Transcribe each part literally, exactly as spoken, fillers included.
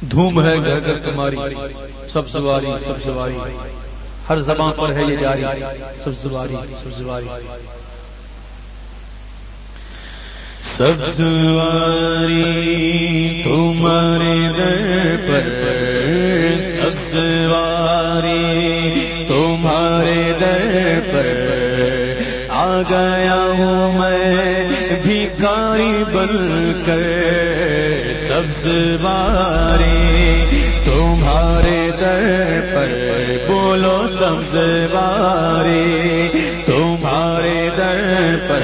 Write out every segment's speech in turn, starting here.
دھوم ہے گھر گھر تمہاری، سب سواری سب سواری، ہر زبان پر ہے یہ جاری، سب سواری سب سواری. سب سواری تمہارے در پر، سب سواری تمہارے در پر، آ گیا ہوں میں بھکاری بن کر. سب سواری تمہارے در پر، بولو سب سواری تمہارے در پر،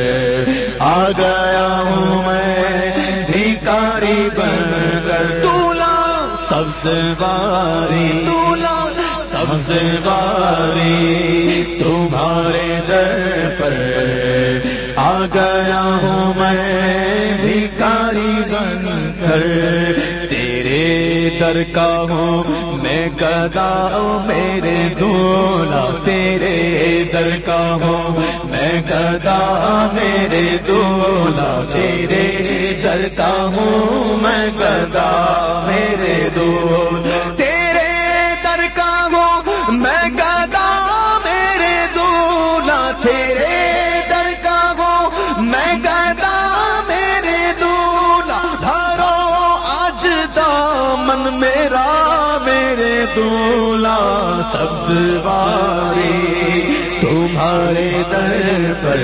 آ گیا ہوں میں بھکاری بن کر. دولا سب سواری، دولا سب سواری تمہارے در پر، آ گیا ہوں میں بھکاری بن کر. تیرے در کا ہوں میں گدا میرے دولا، تیرے در کا ہوں میں گدا میرے دولا، تیرے در کا ہوں میں گدا میرے دولا، تیرے در کا ہوں میں گدا میرے دولا، تیرے در کا ہوں میں گدا میرے دولا. دھارو آج دامن میرا میرے دولا. سب سواری تمہارے در پر،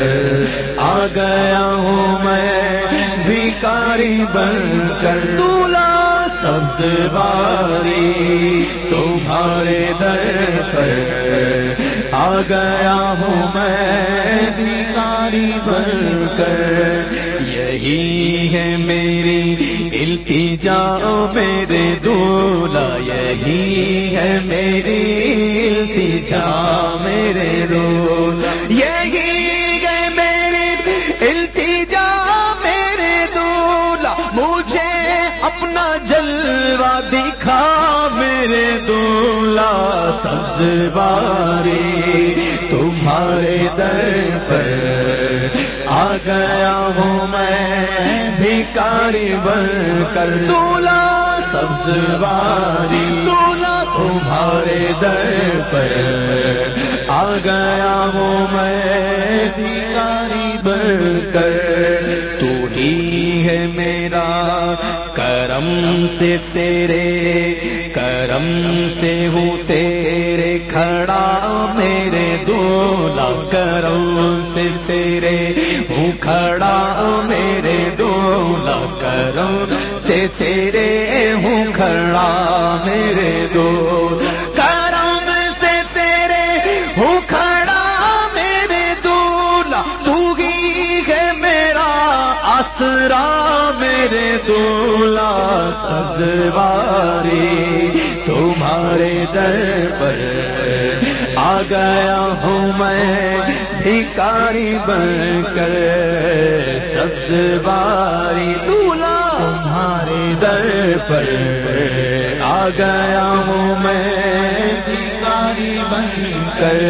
آ گیا ہوں میں بھکاری بن کر. دولا سب سواری تمہارے در پر، آ گیا ہوں میں بھکاری بن کر. یہی ہے میری التجا میرے دولا، یہی ہے میری التجا میرے دولا، یہی ہے میری التجا میرے دولا. مجھے اپنا جلوہ دکھا میرے دولا. سب سواری تمہارے در پر، آ گیا ہوں میں بھکاری بن کر. دولا سب سواری دولا تمہارے در پر، آ گیا ہوں میں بھکاری بن کر. تو ہی ہے میرا کرم سے تیرے، کرم سے ہوں تیرے کھڑا میرے دولا، کرم سے تیرے ہوں کھڑا میرے دولا، کرم سے تیرے ہوں کھڑا میرے دولا، کرم سے تیرے ہوں کھڑا میرے دولا. تو ہی ہے میرا آسرا میرے دولا. سب سواری تمہارے در پر، آ گیا ہوں میں بھکاری بن کر. سب سواری دولا تمہارے در پر، آ گیا ہوں میں بھکاری بن کر.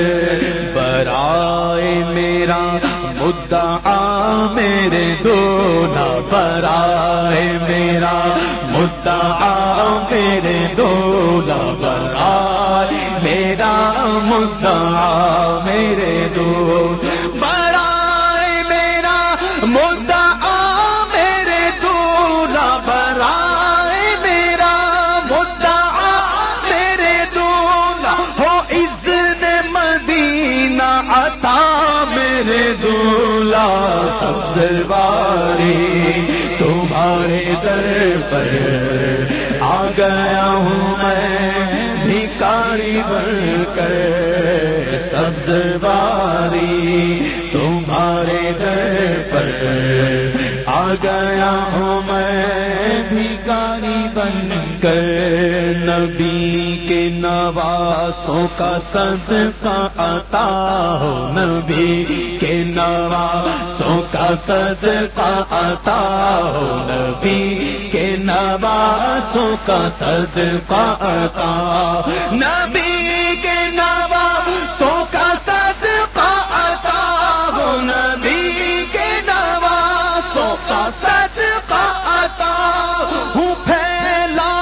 برائے میرا مدعا میرے دولا، برائے میرا مدعا میرے دولا، برائے میرا مدعا میرے دولا، برائے میرا مدعا میرے دولا، برائے میرا مدعا میرے دولا. ہو اذن مدینہ عطا میرے دولا. سب سواری تمہارے در پر، آ گیا ہوں میں بھکاری بن کر. سب سواری تمہارے در پر، آ گیا ہوں میں بھکاری بن کر. نبی کے نواسوں کا صدقہ عطا ہو، نبی کے نواسوں کا صدقہ عطا ہو، نبی کے نواسوں کا صدقہ عطا، نبی کے نواسوں کا صدقہ عطا ہو، نبی کے نواسوں کا صدقہ عطا ہو. پھیلا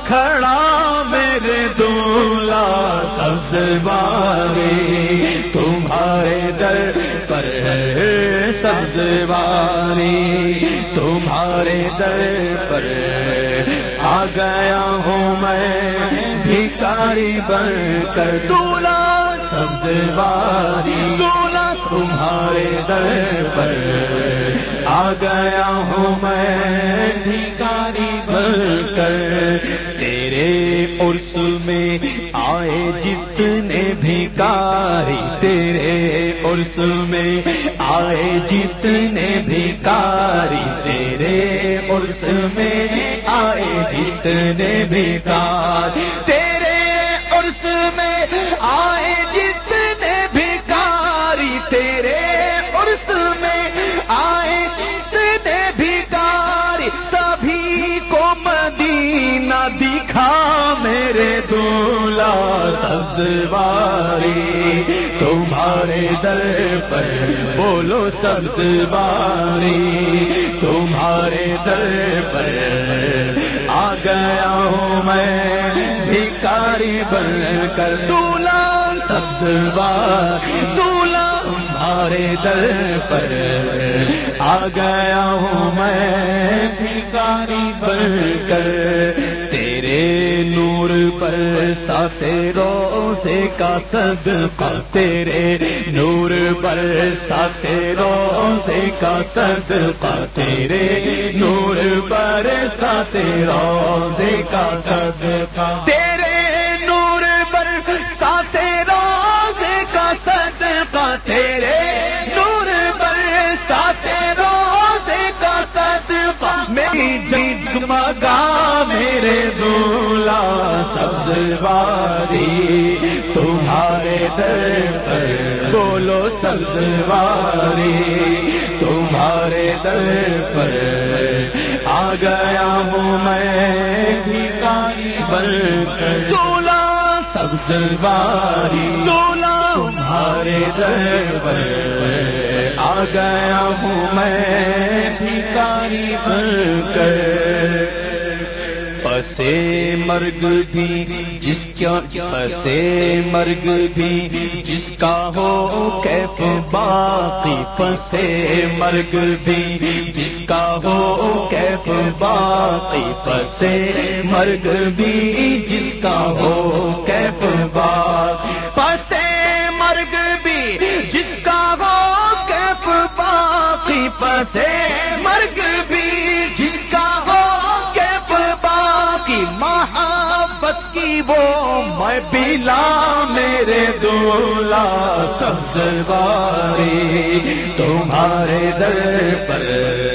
کھڑا میرے دولا سبزواری، تمہارے در پر سبزواری، تمہارے در پر آ گیا ہوں میں بھکاری بن کر، دولا سبزواری، دولا تمہارے در پر آ گیا ہوں میں بھکاری بن کر، تیرے عرس میں آئے جتنے بھکاری، تیرے عرس میں آئے جتنے بھکاری، تیرے عرس میں آئے جتنے بھکاری، تیرے عرس میں آئے جتنے بھکاری، تیرے عرس میں آئے جتنے بھکاری، سبھی کو مدینہ دکھا میرے دولا سبزواری، تمہارے در پر بولو سبزواری، تمہارے در پر آ گیا ہوں میں بھکاری بن کر، دولا سبزواری، دولا تمہارے در پر آ گیا ہوں میں بھکاری بن کر، تیرے نور پر ساسے روزے کا صدقہ، تیرے نور پر ساسے روزے کا صدقہ، تیرے نور پر ساسے روزے کا صدقہ، تیرے نور پر ساسے روزے کا صدقہ، تیرے نور پر ساسے روزے کا صدقہ، میری جگمگا میرے دولا سبزواری، تمہارے در پر بولو سبزواری، تمہارے در پر آ گیا ہوں میں بھکاری بن کر، دولا سبزواری، دولا تمہارے در پر آ گیا ہوں میں بھکاری بن کر، پسے مرگ بھی جس کا پسے مرگ بھی جس کا ہو کیف باقی، پسے مرگ بھی جس کا ہو کیف باقی، پسے مرگ بھی جس کا ہو کیف باقی، پسے مرگ بھی جس کا ہو کیف باقی، پسے مرگ بھی جس کا ہو کیف باقی، محبت کی وہ میں پلا میرے دولا سبزواری، تمہارے در پر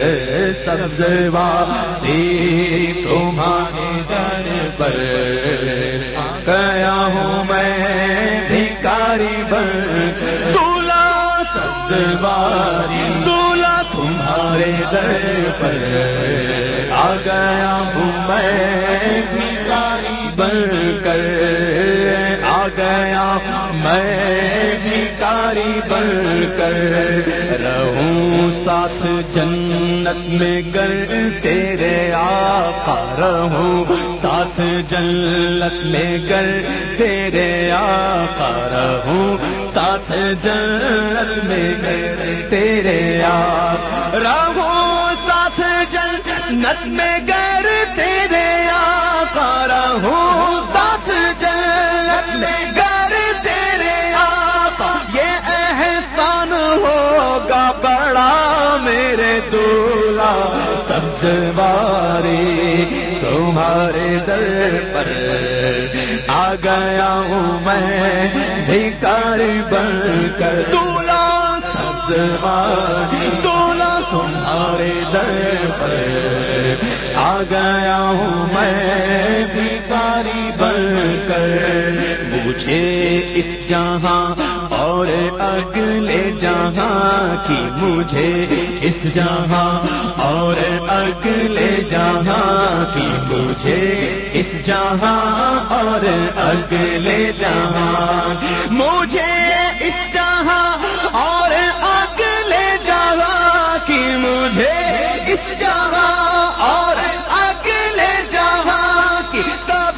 سبزواری، تمہارے در پر گیا ہوں میں بھکاری بن کر، دولا سبزواری، دولا تمہارے در پر آ گیا ہوں میں بھکاری بن کر، آ گیا میں بھکاری بن کر، رہوں ساتھ جنت میں گر تیرے آقا، رہوں ساتھ جنت میں گر تیرے آقا، رہوں ساتھ جنت میں گر تیرے آقا، رہوں ساتھ جنت میں گر تیرے آقا، رہوں ساتھ جنت میں گر تیرے آقا، یہ احسان ہوگا بڑا میرے دولا سبزواری، تمہارے در پر آ گیا ہوں میں بھکاری بن کر، دولا سبزواری، دولا تمہارے در پر آ گیا ہوں میں بھکاری بن کر، مجھے اس جہاں اور اگلے جہاں کی، مجھے اس جہاں اور اگلے جہاں کی، مجھے اس جہاں اور اگلے جہاں، مجھے اس جہاں اور اگلے جہاں کی، مجھے اس جہاں اور اگلے جہاں کی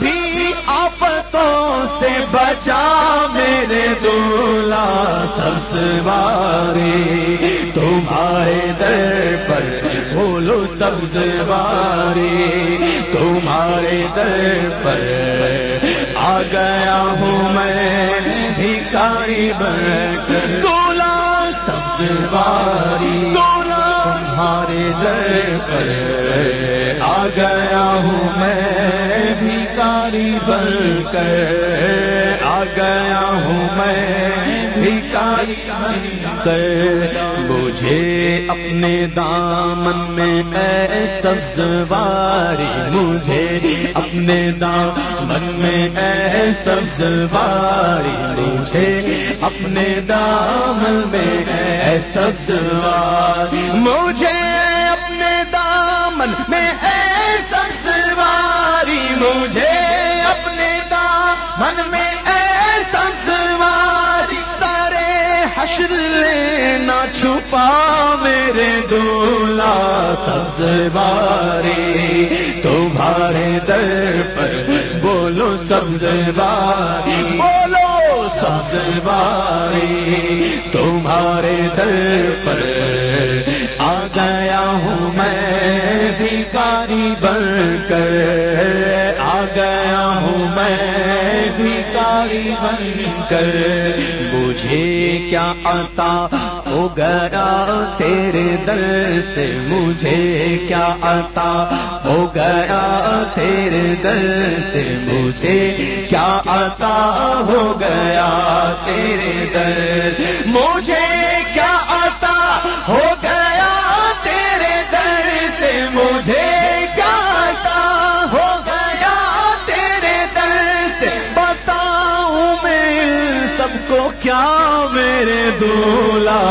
بچا میرے دولا سبزواری تمہارے در پر بولو سبزواری تمہارے در پر آ گیا ہوں میں بھکاری بن کر دولا سبزواری دولا تمہارے در پر آ گیا ہوں میں بھکاری بن کر آ گیا ہوں میں بھکاری بن کر مجھے اپنے دامن میں اے سبزواری مجھے اپنے دامن میں اے سبزواری مجھے اپنے دامن میں اے سبزواری مجھے اپنے دامن میں اے سبزواری مجھے اپنے دامن میں اے سبزواری سارے حشر نہ چھپا میرے دولا سبزواری تمہارے در پر بولو سبزواری بولو سبزواری تمہارے در پر آ گیا ہوں میں بھکاری بن کر آ گیا ہوں میں بھکاری بن کر مجھے کیا عطا ہو گیا تیرے در سے مجھے کیا عطا ہو گیا تیرے در سے مجھے کیا عطا ہو گیا تیرے در سے مجھے کیا عطا ہو گیا تیرے در سے مجھے کیا عطا ہو گیا تیرے در سے بتاؤں میں سب کو کیا میرے دولا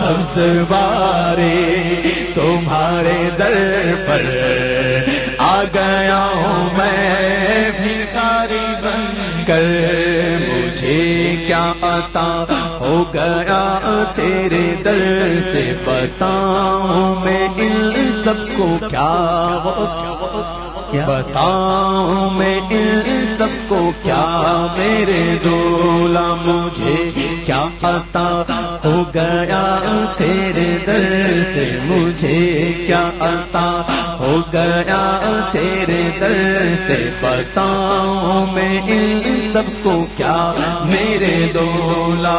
سبزواری تمہارے در پر آ گیا ہوں میں بھکاری بن کر مجھے کیا عطا ہو گیا تیرے در سے بتاؤں میں ان سب کو کیا بتاؤں میں ان سب کو کیا میرے دولا مجھے کیا عطا ہو گیا تیرے در سے مجھے کیا عطا ہو گیا تیرے در سے بتاؤں میں ان سب کو کیا میرے دولا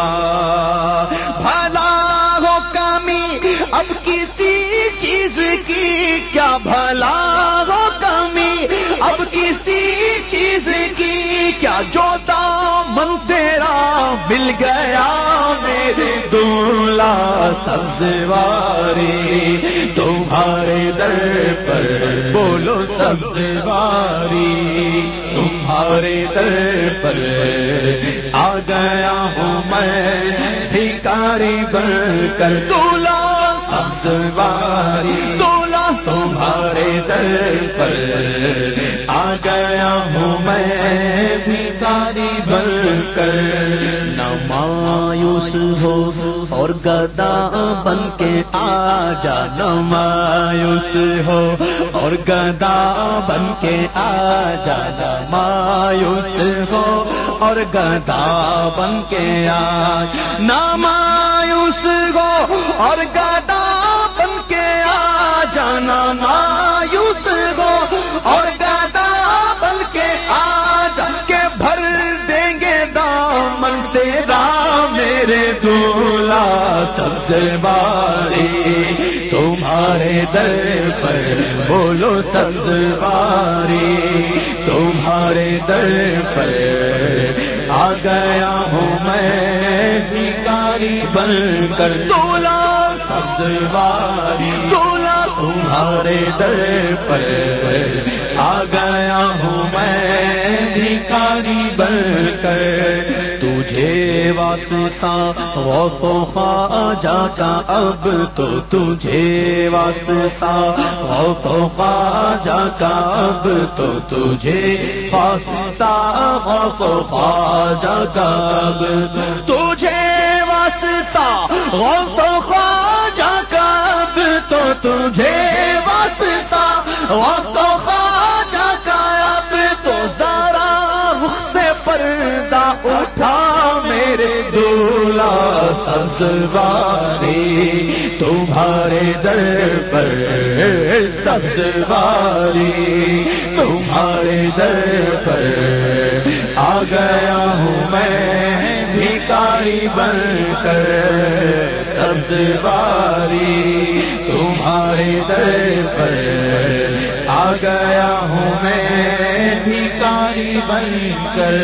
بھلا ہو کمی اب کسی چیز کی کیا بھلا ہو کمی اب کسی چیز کی کیا جو دامن تیرا مل گیا میرے دولا سبزواری تمہارے در پر بولو سبزواری تمہارے در پر آ گیا ہوں میں بھکاری بن کر دولا سبزواری دولا تمہارے در پر آ گیا ہوں میں بھکاری بن کر نہ مایوس ہو اور گدا بن کے آ جا نہ مایوس ہو اور گدا بن کے آ جا جا مایوس ہو اور گدا بن کے آ نہ مایوس ہو اور گدا بن کے آ جانا مایوس ہو اور گدا بن کے آ جا کے بھر دیں گے دامن تیرا میرے دولا سبزواری تمہارے در پر بولو سبزواری تمہارے در پر آ گیا ہوں میں بھکاری بن کر دولا سبزواری دولا تمہارے در پر آ گیا ہوں میں بھکاری بن کر تجھے واسطہ غوث و خواجہ کا اب تو تجھے واسطہ غوث و خواجہ کا اب تو تجھے واسطہ غوث و خواجہ کا اب تجھے واسطہ غوث و خواجہ کا اب تو تجھے واسطہ غوث و خواجہ کا اب تو ذرا رخ سے پردہ سبزواری تمہارے در پر سبزواری تمہارے در پر آ گیا ہوں میں بھکاری بن کر سبزواری تمہارے در پر آ گیا ہوں میں بھکاری بن کر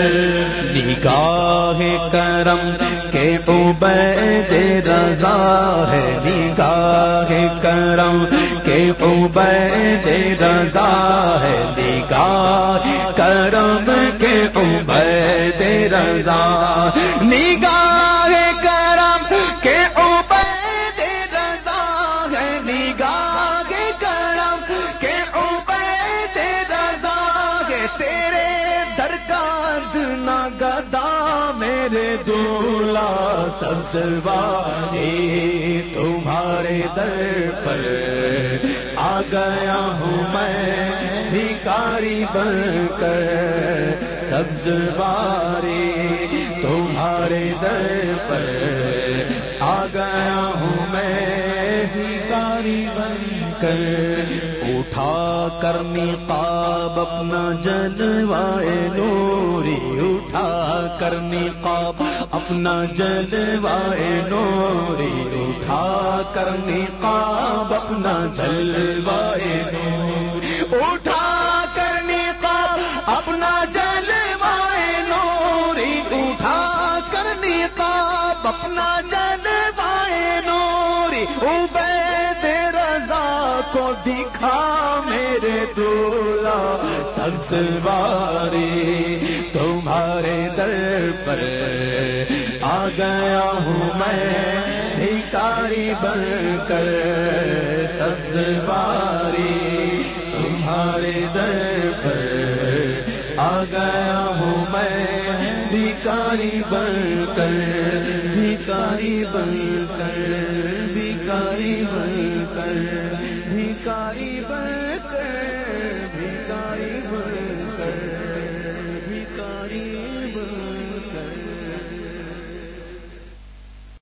نگاہ کرم کے عبید رضا ہے نگاہ کرم کے عبید رضا ہے نگاہ کرم کے عبید رضا نگاہ کرم کے عبید رضا ہے نگاہ کرم کے عبید رضا ہے تیرے درگاہ نہ گدا میرے دولا سبزواری تمہارے در پر آ گیا ہوں میں بھکاری بن کر سبزواری تمہارے در پر آ گیا ہوں میں بھکاری بن کر اٹھا کر نقاب اپنا جلوائے نوری اٹھا کر نقاب اپنا جلوائے نوری اٹھا کر نقاب اپنا جلوائے نوری اٹھا کر نقاب اپنا جلوائے نوری اٹھا کر نقاب اپنا جلوائے نوری عبید رضا کو دکھا میرے دولا سبزواری تمہارے در پر آ گیا ہوں میں بھکاری بن کر سبزواری تمہارے در پر آ گیا ہوں میں بھکاری بن کر بھکاری بن کر بھکاری بن کر بھکاری بن